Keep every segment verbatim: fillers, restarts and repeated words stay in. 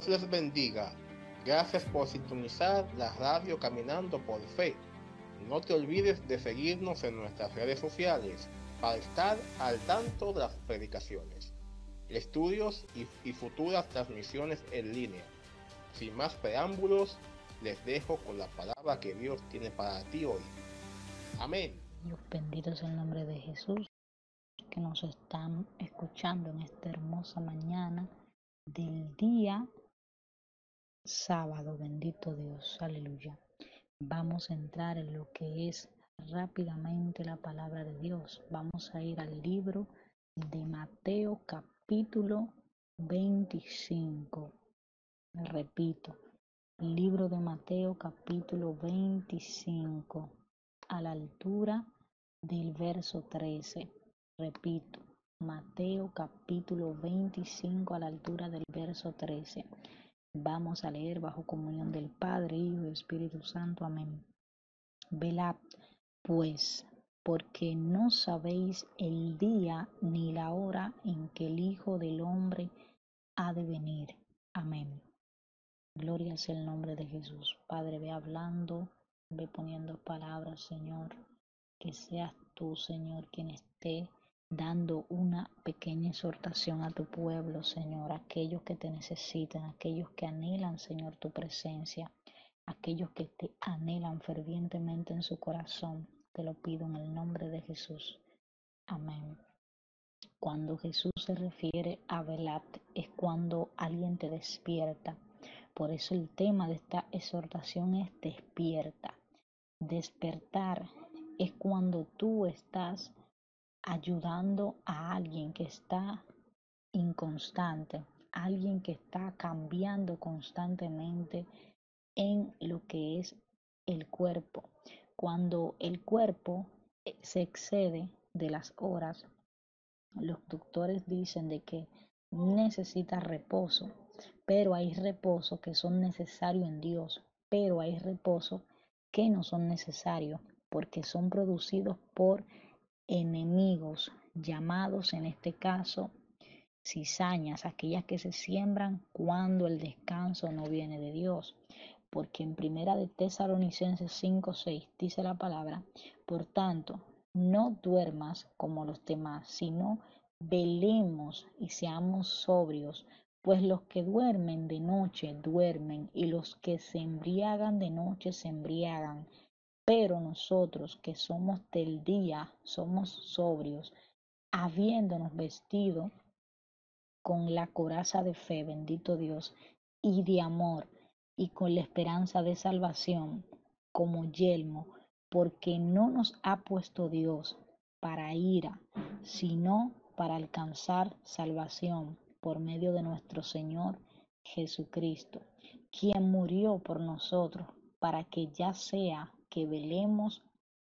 les bendiga. Gracias por sintonizar la radio Caminando por Fe. No te olvides de seguirnos en nuestras redes sociales para estar al tanto de las predicaciones, estudios y, y futuras transmisiones en línea. Sin más preámbulos, les dejo con la palabra que Dios tiene para ti hoy. Amén. Dios, bendito es el nombre de Jesús, que nos están escuchando en esta hermosa mañana del día sábado. Bendito Dios, aleluya. Vamos a entrar en lo que es rápidamente la palabra de Dios. Vamos a ir al libro de Mateo capítulo veinticinco. Repito, libro de Mateo capítulo veinticinco, a la altura del verso trece. Repito, Mateo capítulo veinticinco, a la altura del verso trece. Vamos a leer bajo comunión del Padre, Hijo y Espíritu Santo. Amén. Velad, pues, porque no sabéis el día ni la hora en que el Hijo del Hombre ha de venir. Amén. Gloria sea el nombre de Jesús. Padre, ve hablando, ve poniendo palabras, Señor. Que seas tú, Señor, quien esté dando una pequeña exhortación a tu pueblo, Señor. Aquellos que te necesitan, aquellos que anhelan, Señor, tu presencia. Aquellos que te anhelan fervientemente en su corazón. Te lo pido en el nombre de Jesús. Amén. Cuando Jesús se refiere a velad, es cuando alguien te despierta. Por eso el tema de esta exhortación es despierta. Despertar es cuando tú estás ayudando a alguien que está inconstante, alguien que está cambiando constantemente en lo que es el cuerpo. Cuando el cuerpo se excede de las horas, los doctores dicen de que necesita reposo, pero hay reposos que son necesarios en Dios, pero hay reposos que no son necesarios porque son producidos por enemigos llamados en este caso cizañas, aquellas que se siembran cuando el descanso no viene de Dios. Porque en primera de Tesalonicenses cinco seis dice la palabra: por tanto, no duermas como los demás, sino velemos y seamos sobrios, pues los que duermen de noche duermen, y los que se embriagan de noche se embriagan. Pero nosotros que somos del día somos sobrios, habiéndonos vestido con la coraza de fe, bendito Dios, y de amor, y con la esperanza de salvación como yelmo, porque no nos ha puesto Dios para ira, sino para alcanzar salvación por medio de nuestro Señor Jesucristo, quien murió por nosotros, para que ya sea que velemos,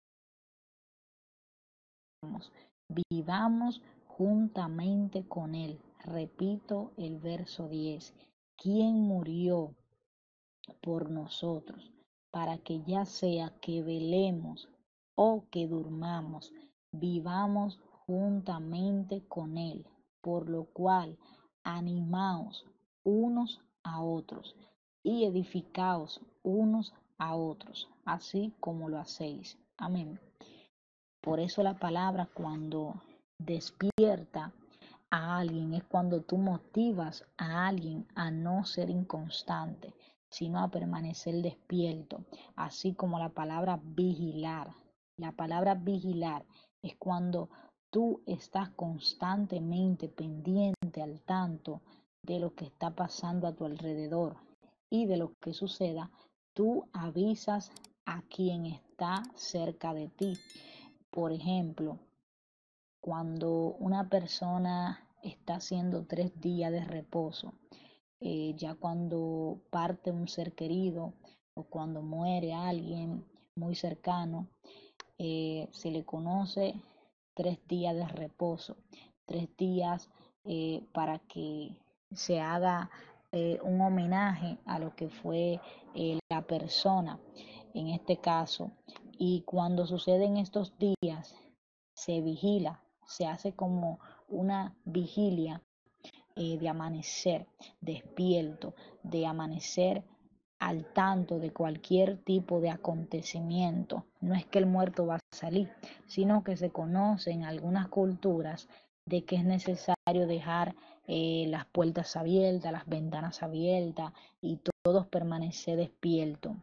vivamos juntamente con Él. Repito el verso diez, quien murió por nosotros, para que ya sea que velemos o que durmamos, vivamos juntamente con Él, por lo cual animaos unos a otros y edificaos unos a otros, así como lo hacéis. Amén. Por eso la palabra cuando despierta a alguien es cuando tú motivas a alguien a no ser inconstante, sino a permanecer despierto, así como la palabra vigilar. La palabra vigilar es cuando tú estás constantemente pendiente, al tanto de lo que está pasando a tu alrededor y de lo que suceda, tú avisas a quien está cerca de ti. Por ejemplo, cuando una persona está haciendo tres días de reposo, eh, ya cuando parte un ser querido o cuando muere alguien muy cercano, eh, se le conoce tres días de reposo, tres días eh, para que se haga eh, un homenaje a lo que fue eh, la persona en este caso. Y cuando suceden estos días, se vigila, se hace como una vigilia eh, de amanecer despierto, de amanecer al tanto de cualquier tipo de acontecimiento. No es que el muerto va a salir, sino que se conoce en algunas culturas de que es necesario dejar eh, las puertas abiertas, las ventanas abiertas y todos permanecer despiertos.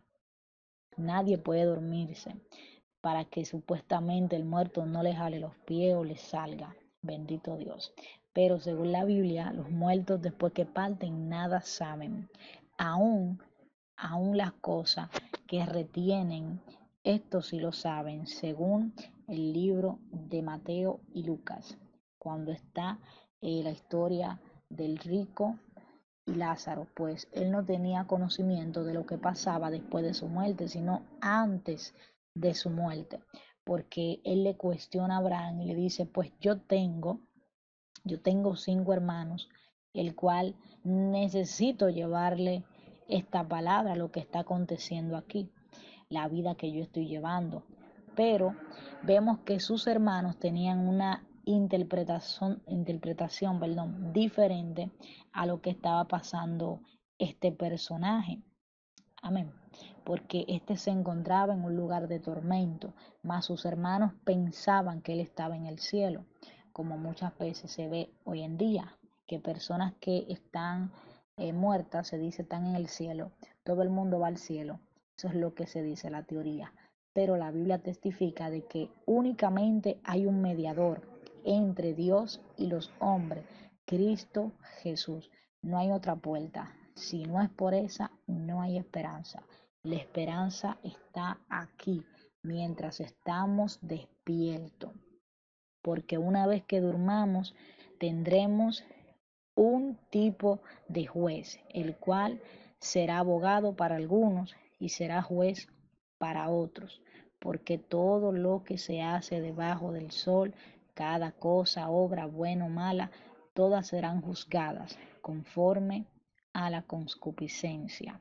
Nadie puede dormirse para que supuestamente el muerto no le jale los pies o le salga. Bendito Dios. Pero según la Biblia, los muertos después que parten nada saben. Aún, aún las cosas que retienen, esto sí lo saben, según el libro de Mateo y Lucas, cuando está eh, la historia del rico y Lázaro, pues él no tenía conocimiento de lo que pasaba después de su muerte, sino antes de su muerte, porque él le cuestiona a Abraham y le dice, pues yo tengo, yo tengo cinco hermanos, el cual necesito llevarle esta palabra, lo que está aconteciendo aquí, la vida que yo estoy llevando. Pero vemos que sus hermanos tenían una interpretación, interpretación perdón, diferente a lo que estaba pasando este personaje. Amén. Porque éste se encontraba en un lugar de tormento, mas sus hermanos pensaban que él estaba en el cielo, como muchas veces se ve hoy en día, que personas que están eh, muertas, se dice, están en el cielo, todo el mundo va al cielo. Eso es lo que se dice, la teoría. Pero la Biblia testifica de que únicamente hay un mediador entre Dios y los hombres, Cristo Jesús. No hay otra puerta. Si no es por esa, no hay esperanza. La esperanza está aquí, mientras estamos despiertos. Porque una vez que durmamos, tendremos un tipo de juez, el cual será abogado para algunos y será juez para otros. Porque todo lo que se hace debajo del sol, cada cosa, obra buena o mala, todas serán juzgadas conforme a la concupiscencia.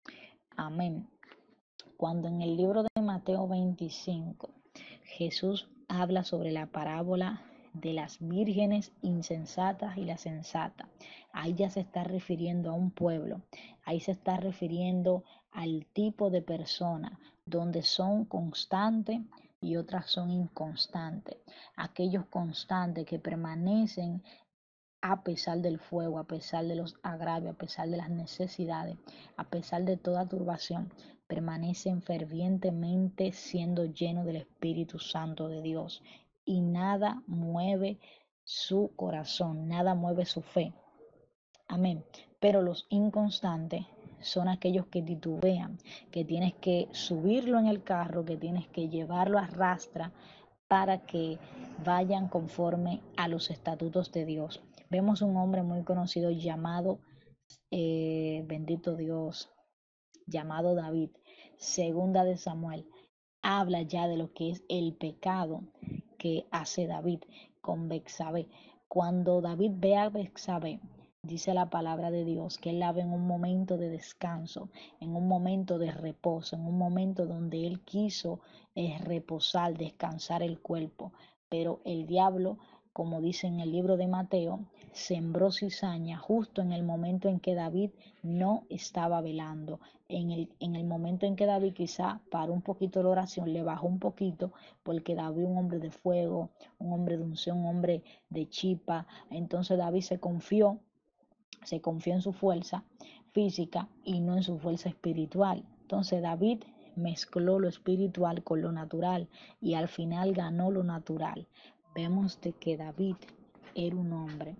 Amén. Cuando en el libro de Mateo veinticinco Jesús habla sobre la parábola de las vírgenes insensatas y las sensatas, ahí ya se está refiriendo a un pueblo, ahí se está refiriendo al tipo de persona donde son constantes y otras son inconstantes. Aquellos constantes que permanecen a pesar del fuego, a pesar de los agravios, a pesar de las necesidades, a pesar de toda turbación, permanecen fervientemente siendo llenos del Espíritu Santo de Dios. Y nada mueve su corazón, nada mueve su fe. Amén. Pero los inconstantes son aquellos que titubean, que tienes que subirlo en el carro, que tienes que llevarlo a rastra para que vayan conforme a los estatutos de Dios. Vemos un hombre muy conocido llamado, eh, bendito Dios, llamado David. Segunda de Samuel habla ya de lo que es el pecado que hace David con Betsabé. Cuando David ve a Betsabé, dice la palabra de Dios que él la ve en un momento de descanso, en un momento de reposo, en un momento donde él quiso eh, reposar, descansar el cuerpo. Pero el diablo, como dice en el libro de Mateo, sembró cizaña justo en el momento en que David no estaba velando. En el, en el momento en que David quizá paró un poquito la oración, le bajó un poquito, porque David un hombre de fuego, un hombre de unción, un hombre de chispa. Entonces David se confió, se confió en su fuerza física y no en su fuerza espiritual. Entonces David mezcló lo espiritual con lo natural y al final ganó lo natural. Vemos de que David era un hombre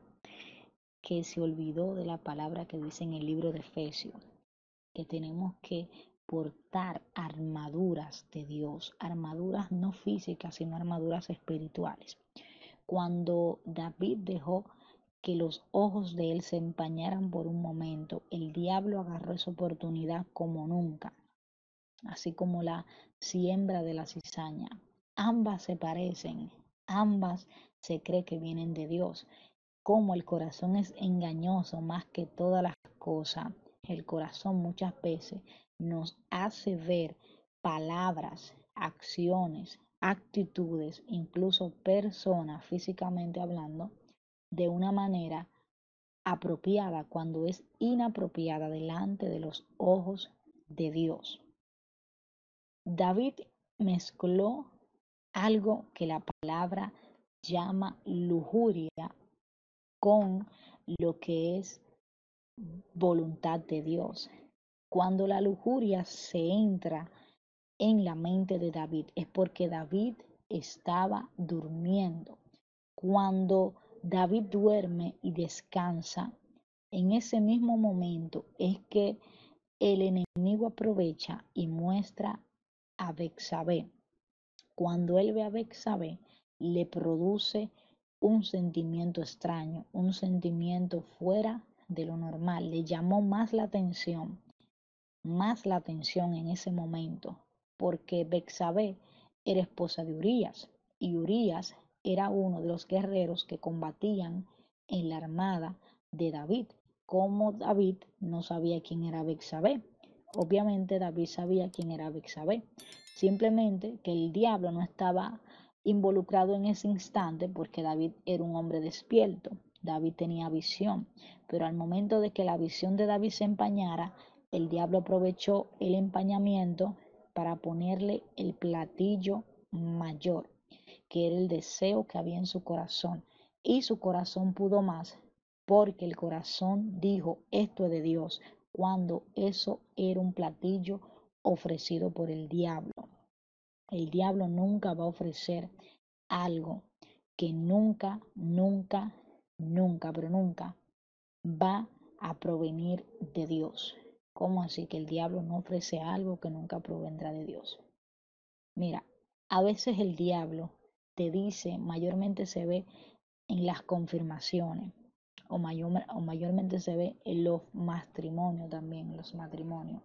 que se olvidó de la palabra que dice en el libro de Efesios, que tenemos que portar armaduras de Dios, armaduras no físicas, sino armaduras espirituales. Cuando David dejó que los ojos de él se empañaran por un momento, el diablo agarró esa oportunidad como nunca, así como la siembra de la cizaña. Ambas se parecen, ambas se cree que vienen de Dios. Como el corazón es engañoso más que todas las cosas, el corazón muchas veces nos hace ver palabras, acciones, actitudes, incluso personas físicamente hablando, de una manera apropiada cuando es inapropiada delante de los ojos de Dios. David mezcló algo que la palabra llama lujuria con lo que es voluntad de Dios. Cuando la lujuria se entra en la mente de David es porque David estaba durmiendo. Cuando David duerme y descansa, en ese mismo momento es que el enemigo aprovecha y muestra a Betsabé. Cuando él ve a Betsabé, le produce un sentimiento extraño, un sentimiento fuera de lo normal. Le llamó más la atención, más la atención en ese momento, porque Betsabé era esposa de Urías, y Urías era uno de los guerreros que combatían en la armada de David. Como David no sabía quién era Betsabé, obviamente David sabía quién era Betsabé, simplemente que el diablo no estaba involucrado en ese instante porque David era un hombre despierto, David tenía visión, pero al momento de que la visión de David se empañara, el diablo aprovechó el empañamiento para ponerle el platillo mayor, que era el deseo que había en su corazón, y su corazón pudo más porque el corazón dijo, esto es de Dios, cuando eso era un platillo ofrecido por el diablo. El diablo nunca va a ofrecer algo que nunca, nunca, nunca, pero nunca va a provenir de Dios. ¿Cómo así que el diablo no ofrece algo que nunca provendrá de Dios? Mira, a veces el diablo te dice, mayormente se ve en las confirmaciones, o, mayor, o mayormente se ve en los matrimonios también, los matrimonios,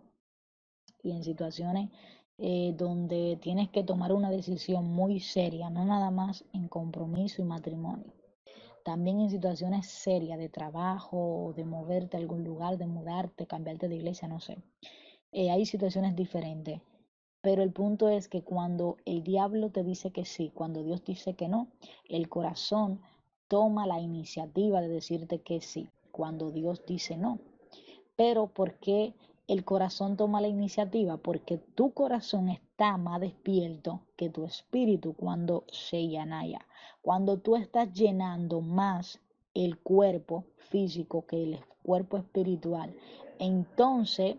y en situaciones eh, donde tienes que tomar una decisión muy seria, no nada más en compromiso y matrimonio. También en situaciones serias de trabajo, de moverte a algún lugar, de mudarte, cambiarte de iglesia, no sé. Eh, hay situaciones diferentes. Pero el punto es que cuando el diablo te dice que sí, cuando Dios dice que no, el corazón toma la iniciativa de decirte que sí, cuando Dios dice no. Pero ¿por qué el corazón toma la iniciativa? Porque tu corazón está más despierto que tu espíritu cuando se llanaya. Cuando tú estás llenando más el cuerpo físico que el cuerpo espiritual, entonces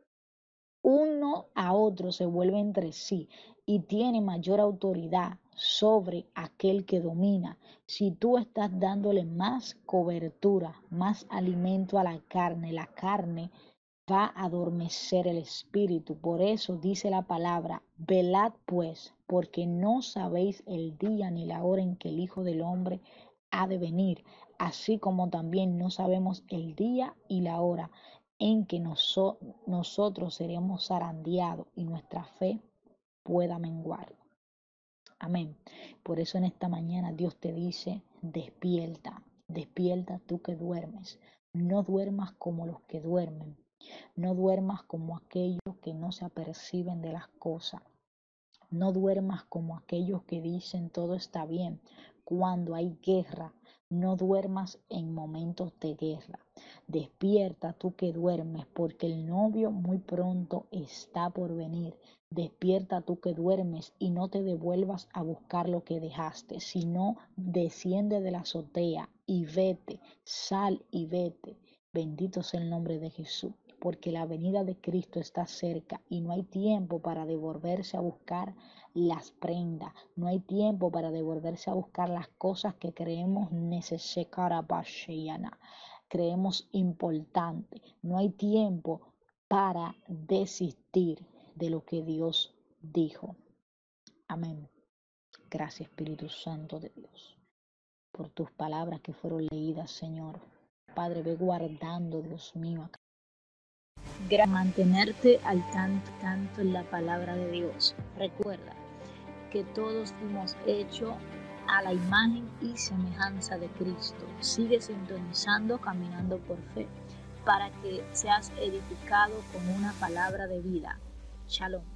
uno a otro se vuelve entre sí y tiene mayor autoridad sobre aquel que domina. Si tú estás dándole más cobertura, más alimento a la carne, la carne va a adormecer el espíritu. Por eso dice la palabra, velad pues, porque no sabéis el día ni la hora en que el Hijo del Hombre ha de venir, así como también no sabemos el día y la hora en que noso- nosotros seremos zarandeados y nuestra fe pueda menguar. Amén. Por eso en esta mañana Dios te dice, despierta, despierta tú que duermes. No duermas como los que duermen. No duermas como aquellos que no se aperciben de las cosas. No duermas como aquellos que dicen todo está bien cuando hay guerra. No duermas en momentos de guerra. Despierta tú que duermes, porque el novio muy pronto está por venir. Despierta tú que duermes y no te devuelvas a buscar lo que dejaste, sino desciende de la azotea y vete, sal y vete. Bendito sea el nombre de Jesús, porque la venida de Cristo está cerca y no hay tiempo para devolverse a buscar las prendas, no hay tiempo para devolverse a buscar las cosas que creemos necesarias, creemos importante, no hay tiempo para desistir de lo que Dios dijo. Amén. Gracias, Espíritu Santo de Dios, por tus palabras que fueron leídas, Señor. Padre, ve guardando, Dios mío, mantenerte al tanto, tanto en la palabra de Dios. Recuerda que todos fuimos hechos a la imagen y semejanza de Cristo. Sigue sintonizando, caminando por fe, para que seas edificado con una palabra de vida. Shalom.